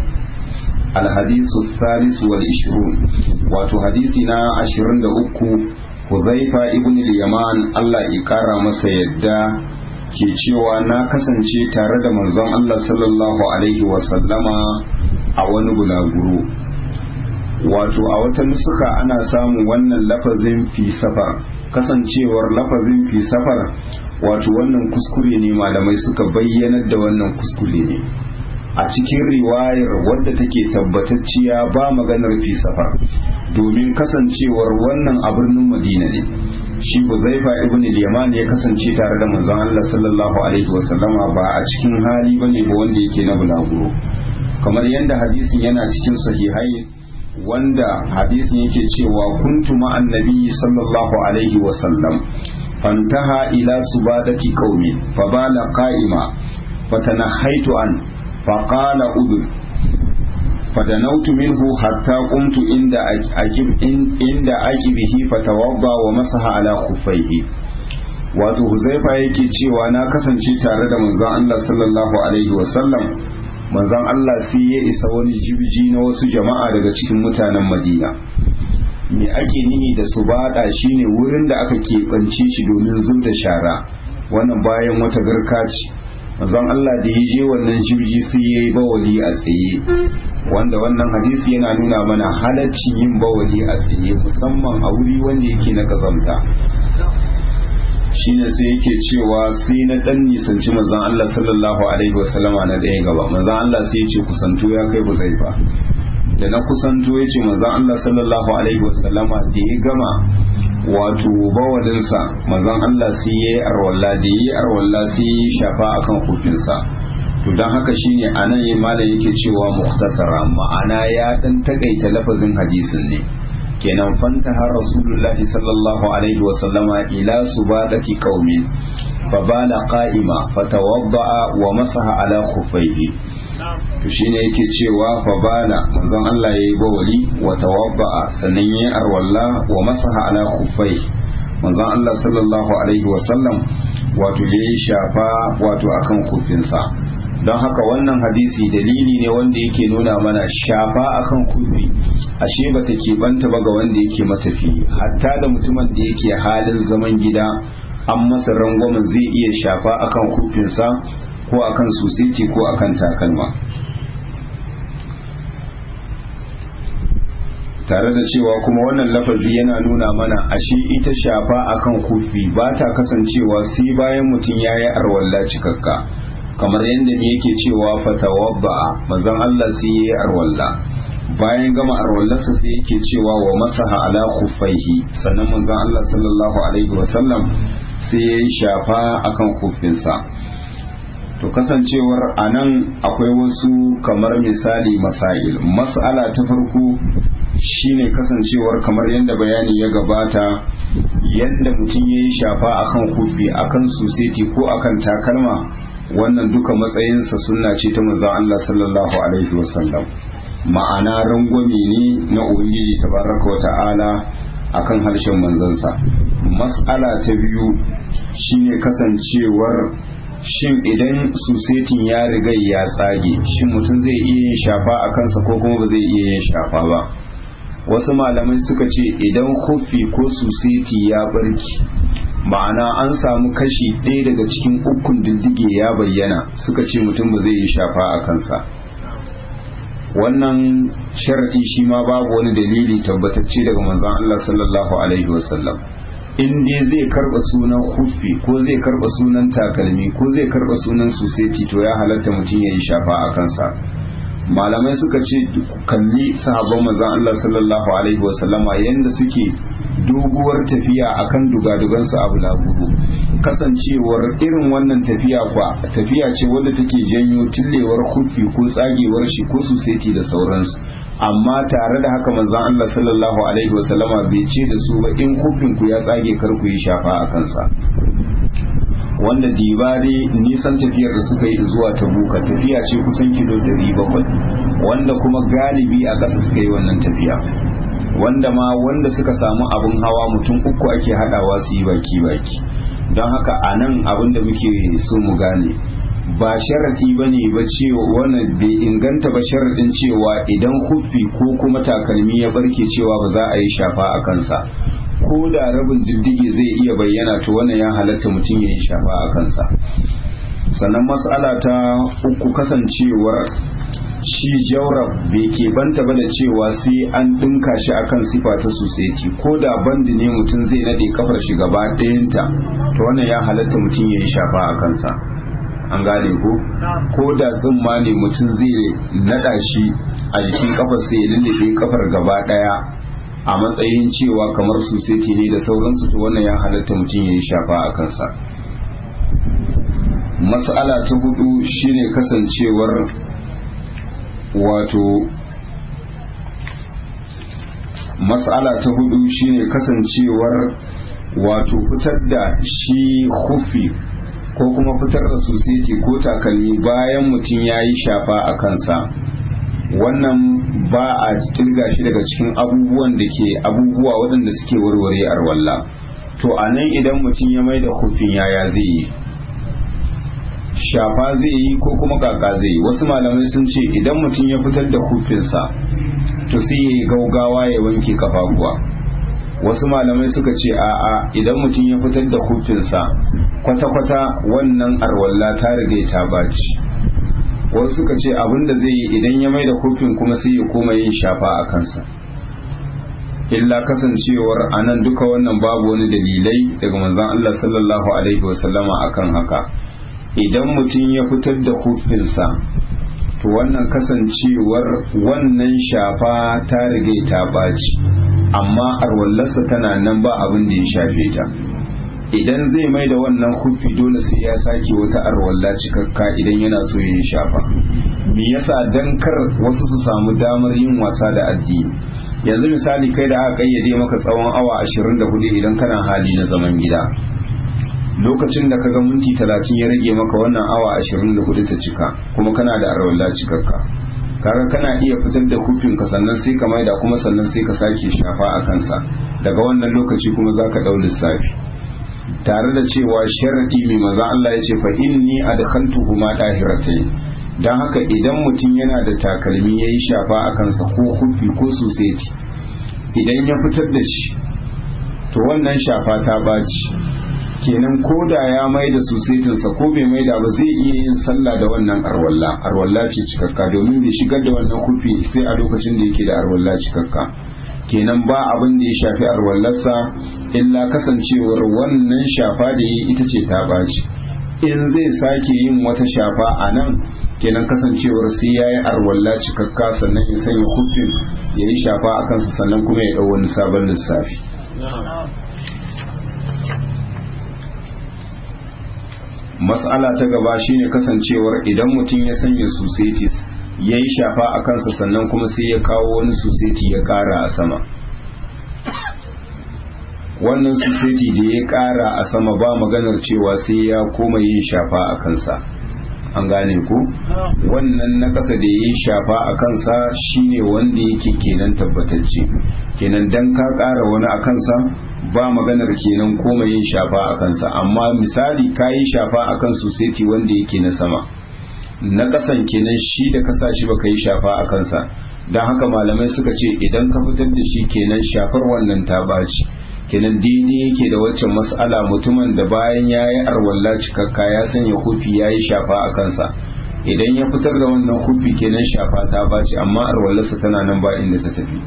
الحديث الثالث والعشرون وتحديثنا عشرين لأكو حذيفة ابن اليمان الله إكرم سيدا ke cewa na kasance tare da manzon Allah sallallahu alaihi wasallama a wani bulaguro. Wato a wata nusuka ana samun wannan lafazin fi safar, kasancewar lafazin fi safar wato wannan kuskure ne, malamai suka bayyanar da wannan kuskure ne. A cikin riwayar wadda take tabbatacciya ba maganar fi safar, domin kasancewar wannan a birnin Madina ne. Shi Huzaifa ibn al-Yaman ya kasance tare da manzon Allah sallallahu alaihi wasallama ba a cikin hali bane ba wanda yake na bulaguro, kamar yadda hadisin yana cikin sahihai wanda hadisin yake cewa kuntu ma'an nabiyyi sallallahu alaihi wasallam fantaha ila subadati qaumi fabala qa'ima fatanahaitu an faqala udul فدنوت منه حتى قمت عند أجب عند أجبه فتوضأ ومسح على خفيه. wato Huzaifa yake cewa na kasance tare da manzon Allah sallallahu alaihi wasallam, manzon Allah sai ya isa wani jibji na wasu jama'a daga cikin mutanen Madina. Me ake nihi da subada shine wurin da aka keɓance shi domin zub da shara, wannan bayan wata garka ce. Manzon Allah da ya je wannan jibji sai ya yi bawali a tsaye, wanda wannan hadisi yana nuna mana halaccin yin bawali a tsaye musamman a wuri wanda yake na kazamta. Shine sai yake cewa sai na dan nisanci manzon Allah sallallahu alaihi wasallama na ɗaya gaba. Manzon Allah sai ya ce kusanto ya kai Huzaifa. Da na kusanto ya ce manzon Allah sallallahu alaihi wasallama da ya gama wato bawalinsa, manzon Allah sai ya yi arwalla, da ya yi arwalla sai ya shafa akan hufinsa. To don haka shine anan yi malam yake cewa mukhtasara, ma'ana ya dan takaita lafazin hadisin ne. Kenan fantaha rasulullahi sallallahu alaihi wa sallama ila subadati qaumin fa bala qa'ima fatawadda'a wa masaha ala khuffaihi. to shine yake cewa fa bala manzon Allah yayi bawali wa tawabba'a sannan yayi arwalla wa masaha ala khuffai manzon Allah sallallahu alaihi wa sallam wato yayi shafa wato akan kufinsa. don haka wannan hadisi dalili ne wanda yake nuna mana shafa akan kufi ashe bata keɓanta ba ga wanda yake matafi, hatta da mutumin da yake halin zaman gida an masa rangwamen zai iya shafa akan kufinsa ko akan susiti ko akan takalma, tare da cewa kuma wannan lafazi yana nuna mana ashe ita shafa akan kufi ba ta kasancewa sai bayan mutum ya yi arwalla cikakka, kamar yadda ne yake cewa fatawabba manzon Allah sai ya yi arwalla, bayan gama arwallarsa sai yake cewa wa masaha ala khuffaihi, sannan manzon Allah sallallahu alaihi wasallam sai ya yi shafa akan kufinsa. to kasancewar anan akwai wasu kamar misali masail, mas'ala ta farko shine kasancewar kamar yadda bayani ya gabata yadda mutum ya yi shafa akan kufi akan suseti ko akan takalma, wannan duka matsayinsa sunna ce ta manzon Allah sallallahu alaihi wasallam, ma'ana rangwame ne na ubangiji tabaraka wa ta'ala akan harshen manzansa. mas'ala ta biyu shine kasancewar shin idan susetin ya riga ya tsage shin mutum zai iya yin shafa a kansa ko kuma ba zai iya yin shafa ba. wasu malamai suka ce idan hufi ko suseti ya barki, ma'ana an samu kashi ɗaya daga cikin ukun diddige ya bayyana, suka ce mutum ba zai yi shafa a kansa. wannan sharadi shi ma babu wani dalili tabbatacce daga manzon Allah sallallahu alaihi wasallam. in dai zai karba sunan hufi ko zai karba sunan takalmi ko zai karba sunan suseti to ya halatta mutum ya yi shafa a kansa. malamai suka ce kalli sahabban manzon Allah sallallahu alaihi wasallama yanda suke doguwar tafiya akan dugadugansu abu laburu, kasancewar irin wannan tafiya kwa tafiya ce wadda take janyo tillewar hufi ko tsagewar shi ko suseti da sauransu, amma tare da haka manzon Allah sallallahu alaihi wasallama bai ce da su ba in hufin ku ya tsage kar ku yi shafa a kansa. wanda dibare nisan tafiyar da suka yi zuwa tabuka tafiya ce kusan kilo ɗari bakwai, wanda kuma galibi a ƙasa suka yi wannan tafiya, wanda ma wanda suka samu abin hawa mutum uku ake haɗawa su yi baki baki. don haka a nan abin da muke so mu gane ba sharaɗi ba ne ba cewa wannan bai inganta ba sharaɗin cewa idan huffi ko kuma takalmi ya barke cewa ba za a yi shafa a kansa, ko da rabin diddige zai iya bayyana to wannan ya halatta mutum ya yi shafa a kansa. sannan mas'ala ta uku kasancewar shi jawrab bai ke banta ba da cewa sai an dinka shi akan sifa ta suseti, ko da bandi ne mutum zai nade kafar shi gaba ɗayanta to wannan ya halatta mutum ya yi shafa a kansa. an gane ko ko da tsumma ne mutum zai nada shi a jikin kafar sai ya lullube kafar gaba ɗaya a matsayin cewa kamar suseti ne da sauransu to wannan ya halatta mutum ya yi shafa a kansa. mas'ala ta hudu shine kasancewar wato mas'ala ta hudu shine kasancewar wato fitar da shi hufi ko kuma fitar da suseti ko takalmi bayan mutum ya yi shafa a kansa, wannan ba a kirga shi daga cikin abubuwan da ke abubuwa waɗanda suke warware arwalla. to a nan idan mutum ya mai da hufin yaya zai yi, shafa zai yi ko kuma kaka zai yi? wasu malamai sun ce idan mutum ya fitar da hufinsa to sai ya yi gaugawa ya wanke kafafuwa. wasu malamai suka ce a'a idan mutum ya fitar da hufinsa kwata-kwata wannan arwalla ta riga ta baci. wasu suka ce abinda zai yi idan ya mai da hufin kuma sai ya koma yin shafa a kansa, illa kasancewar anan duka wannan babu wani dalilai daga manzon Allah sallallahu alaihi wasallama akan haka. idan mutum ya fitar da hufinsa to wannan kasancewar wannan shafa ta rige ta baci, amma arwallarsa tana nan ba abin da ya shafe ta. idan zai mai da wannan hufi dole sai ya sake wata arwalla cikakka idan yana so ya shafa. me yasa dan kar wasu su samu damar yin wasa da addini. yanzu misali kai da aka kayyade maka tsawon awa ashirin da hudu idan kana hali na zaman gida, lokacin da kaga minti talatin ya rage maka wannan awa ashirin da hudu ta cika kuma kana da arwalla cikakka, kaga kana iya fitar da hufin ka sannan sai ka maida kuma sannan sai ka sake shafa a kansa, daga wannan lokaci kuma zaka dau lissafi, tare da cewa sharadi mai maza Allah ya ce fa inni adkhaltuhuma dahiratayn. dan haka idan mutum yana da takalmi yayi shafa a kansa ko hufi ko suseti, idan ya fitar da shi to wannan shafa ta baci, kenan ko da ya mai da susetinsa ko bai mai da ba zai iya yin sallah da wannan arwalla, arwalla ce cikakka domin bai shigar da wannan kufi sai a lokacin da yake da arwalla cikakka. kenan ba abin da ya shafi arwallarsa illa kasancewar wannan shafa da yi ita ce ta baci. in zai sake yin wata shafa a nan kenan kasancewar sai ya yi arwalla cikakka sannan ya sanya kufin ya yi shafa a kansa sannan kuma ya ɗau wani sabon lissafi. Mas'ala ta gaba shine kasancewar idan mutum ya sanya susetis ya yi shafa a kansa sannan kuma sai ya kawo wani suseti ya kara a sama, wannan suseti da ya kara a sama ba maganar cewa sai ya koma yin shafa a kansa, an gane ku wannan na kasa da ya yi shafa a kansa shine wanda yake kenan tabbatacce, kenan dan ka kara wani a kansa ba maganar kenan koma yin shafa a kansa. amma misali ka yi shafa a kan suseti wanda yake na sama, na kasan kenan shi da kasa shi baka yi shafa a kansa, don haka malamai suka ce idan ka fitar da shi kenan shafar wannan ta baci, kenan daidai yake da waccan mas'ala mutumin da bayan ya yi arwalla cikakka ya sanya hufi ya yi shafa a kansa, idan ya fitar da wannan hufi kenan shafa ta baci amma arwallarsa tana nan ba inda ta tafi.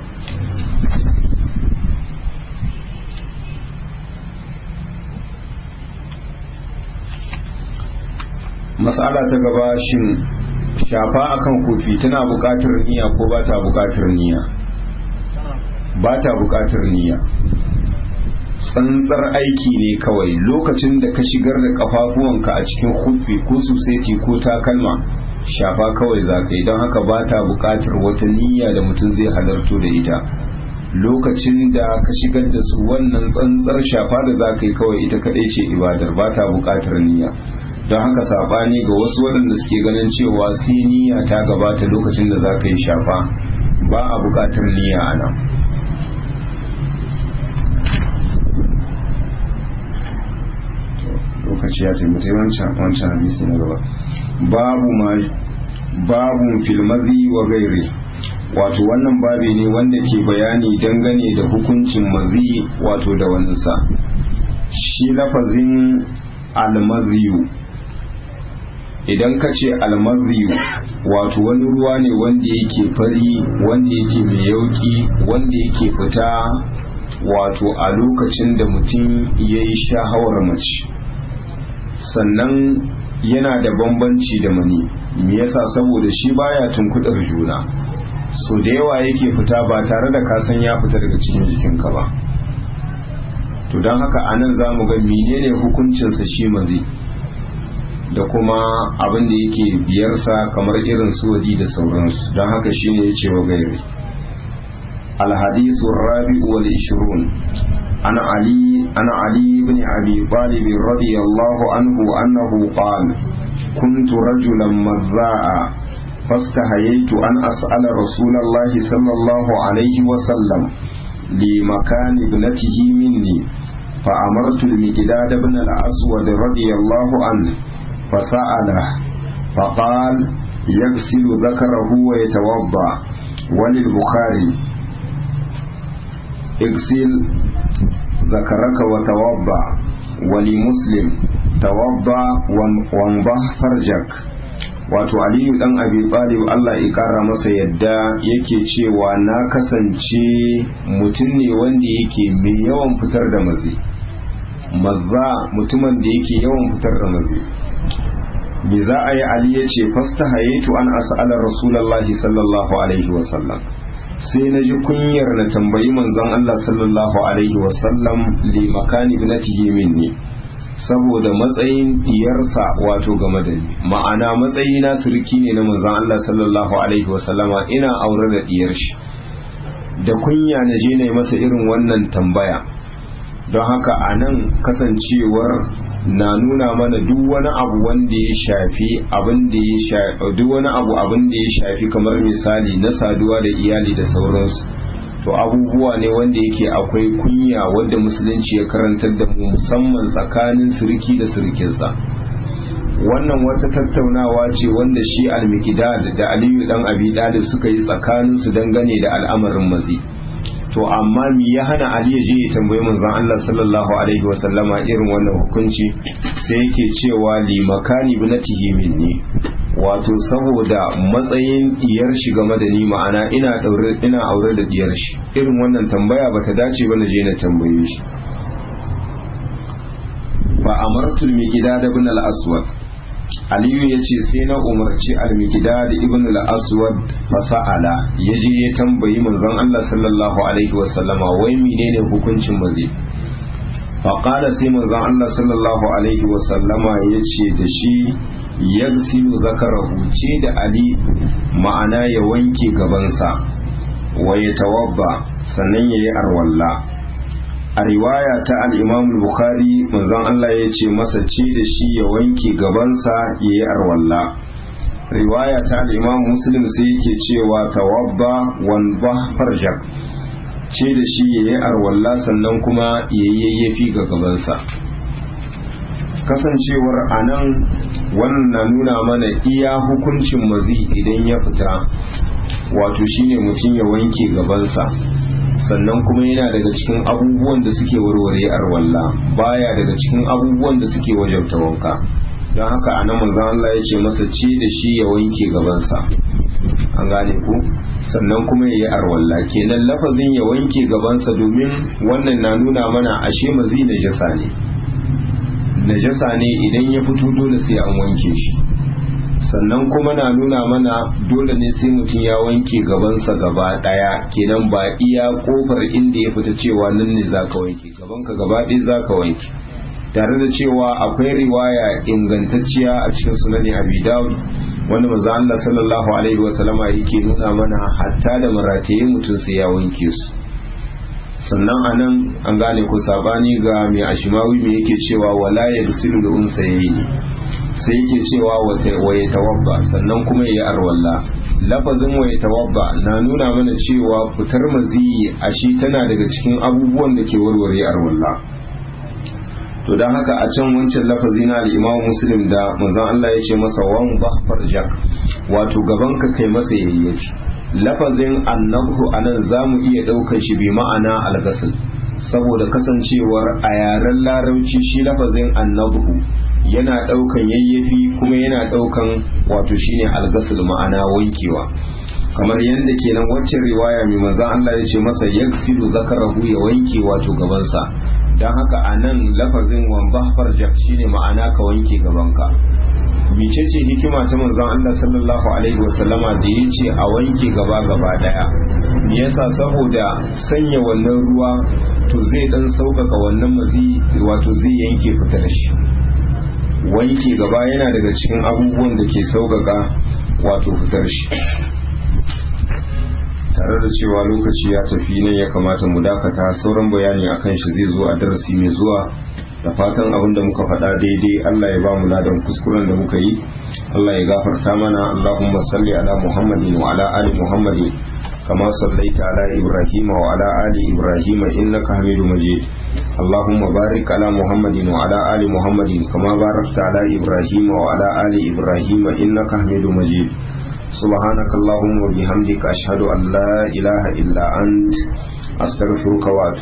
mas'ala ta gaba, shin shafa akan kofi tana buƙatar niyya ko ba ta buƙatar niyya? ba ta buƙatar niyya, tsantsar aiki ne kawai. lokacin da ka shigar da kafafuwanka a cikin kofi ko suseti ko takalma, shafa kawai za ka yi, don haka ba ta buƙatar wata niyya da mutum zai halarto da ita. lokacin da ka shigar da su wannan tsantsar shafa da za ka yi kawai ita kaɗai ce ibadar, ba ta buƙatar niyya. don haka sabani ga wasu waɗanda suke ganin cewa sai niyya ta gabata lokacin da za ka yi shafa, ba a buƙatar niyya a nan. lokaci ya taimata wancan wancan hadisi na gaba. babu ma babun filmazi wa gairi, wato wannan babi ne wanda ke bayani dangane da hukuncin mazi wato da waninsa. shi lafazin almaziyu, idan ka ce almaziyu wato wani ruwa ne wanda yake fari wanda yake mai yauki wanda yake fita wato a lokacin da mutum ya yi shahawar mace, sannan yana da bambanci da mani. me yasa? saboda shi baya tunkudar juna, so da yawa yake fita ba tare da kasan ya fita daga cikin jikinka ba. to don haka anan za mu ga menene hukuncinsa shi mazi da kuma abin da yake biyarsa kamar irin su waji da sauransu. don haka shine ya ce wa gairi. alhadisu rabi'u wal ishrun an ali an ali ibn abi talib radiyallahu anhu annahu qala kuntu rajulan madza'a fastahayaitu an as'ala rasulallahi sallallahu alaihi wa sallam li makan ibnatihi minni fa amartu al-miqdad ibn al-aswad radiyallahu anhu فسأله فقال يغسل ذكره ويتوضأ. وللبخاري اغسل ذكرك وتوضأ. ولمسلم توضأ وانضح فرجك. wato aliyu dan abi talib Allah ya kara masa yadda yake cewa na kasance mutum ne wanda yake mai yawan fitar da mazi, mazza mutumin da yake yawan fitar da mazi. me za a yi? ali ya ce fasta hayaitu an as'ala rasulallahi sallallahu alaihi wasallam, sai na ji kunyar na tambayi manzon Allah sallallahu alaihi wasallam li makani ibnatihi minni, saboda matsayin diyarsa wato game da ni, ma'ana matsayi na surki ne na manzon Allah sallallahu alaihi wasallama, ina aure da diyar shi, da kunya na je na yi masa irin wannan tambaya. don haka a nan kasancewar na nuna mana duk wani abu wanda ya shafi abin da ya shafi duk wani abu abin da ya shafi kamar misali na saduwa da iyali da sauransu, to abubuwa ne wanda yake akwai kunya wanda musulunci ya karantar da mu musamman tsakanin sirki da sirkinsa. Wannan wata tattaunawa ce wanda shi al-Miqdad da Aliyu dan Abi Talib suka yi tsakaninsu dangane da al'amarin mazi. To amma mi ya hana Ali ya je ya tambayi manzon Allah sallallahu alaihi wa sallama irin wannan hukunci, sai yake cewa li makani ibnatihi minni, wato saboda matsayin diyar shi game da ni, ma'ana ina daure ina aure da diyar shi, irin wannan tambaya bata dace ba na je na tambaye shi. Fa amartu al-Miqdad ibn al-Aswad, Aliyu ya ce sai na umarci al-Miqdad ibn al-Aswad fasa'ala, ya je ya tambayi manzon Allah sallallahu alaihi wasallama wai menene hukuncin mazi. Faƙala sai manzon Allah sallallahu alaihi wasallama ya ce da shi yagsilu zakarahu, ce da Ali ma'ana ya wanke gabansa, wa ya tawabba sannan ya yi arwalla. A riwaya ta al-Imam Bukhari manzon Allah ya ce masa ce da shi ya wanke gabansa ya yi arwalla. Riwaya ta al-Imam Muslim sai yake cewa tawabba wanba farjak, ce da shi ya yi arwalla sannan kuma ya yi yayyafi ga gabansa. Kasancewar anan wannan na nuna mana iya hukuncin mazi idan ya fita, wato shine mutum ya wanke gabansa, sannan kuma yana daga cikin abubuwan da suke warware arwalla, baya daga cikin abubuwan da suke wajabta wanka. Don haka a nan manzon Allah ya ce masa ce da shi ya wanke gabansa, an gane ku, sannan kuma ya yi arwalla. Kenan lafazin ya wanke gabansa domin wannan na nuna mana ashe mazi najasa ne, najasa ne idan ya fito dole sai an wanke shi, sannan kuma na nuna mana dole ne sai mutum ya wanke gabansa gaba daya, kenan ba iya kofar inda ya fita cewa nan ne zaka wanke gabanka gaba ɗaya zaka wanke, tare da cewa akwai riwaya ingantacciya a cikin sunani Abi Dawud wanda manzo Allah sallallahu alaihi wasallama yake nuna mana hatta da marataye mutum sai ya wanke su. Sannan anan an gane ku sabani ga mai Ashimawi me yake cewa wala yagsilu da unsayni, sai yake cewa waye tawabba sannan kuma yayi arwalla. Lafazin waye tawabba na nuna mana cewa fitar maziyi ashe tana daga cikin abubuwan da ke warware arwalla. To dan haka a can wancan lafazi na al-Imam Muslim da manzon Allah ya ce masa wan bahfar jak, wato gaban ka kai masa yayyafi. Lafazin annabu anan zamu iya daukar shi bi ma'ana al-ghusl, saboda kasancewar a yaren larabci shi lafazin annabu yana daukan yayyafi kuma yana daukan wato shine al-ghusl ma'ana wankewa. Kamar yadda kenan waccan riwaya mai manzon Allah ya ce masa yaksilu zakarahu, ya wanke wato gabansa. Dan haka anan lafazin wamba farjak shine ma'ana ka wanke gabanka. Mecece hikima ta manzon Allah sallallahu alaihi wasallama da yace a wanke gaba gaba daya? Me yasa? Saboda sanya wannan ruwa to zai dan sauƙaƙa wannan mazi, wato zai yanke fitar shi. Wanke gaba yana daga cikin abubuwan da ke sauƙaƙa wato fitar shi. Tare da cewa lokaci ya tafi ne ya kamata mu dakata, sauran bayani akan shi zai zo a darasi mai zuwa. Da fatan abin da muka faɗa daidai Allah ya ba mu ladan kuskuren da muka yi, Allah ya gafarta mana. Allahumma salli ala Muhammadin wa ala ali Muhammadin kama sallaita ala Ibrahim wa ala ali Ibrahim innaka Hamidum Majid. Allahumma barik ala Muhammadin wa ala ali Muhammadin kama barakta ala Ibrahim wa ala ali Ibrahim innaka Hamidum Majid. سبحانك اللهم وبحمدك أشهد أن لا إله إلا أنت أستغفرك وأتوب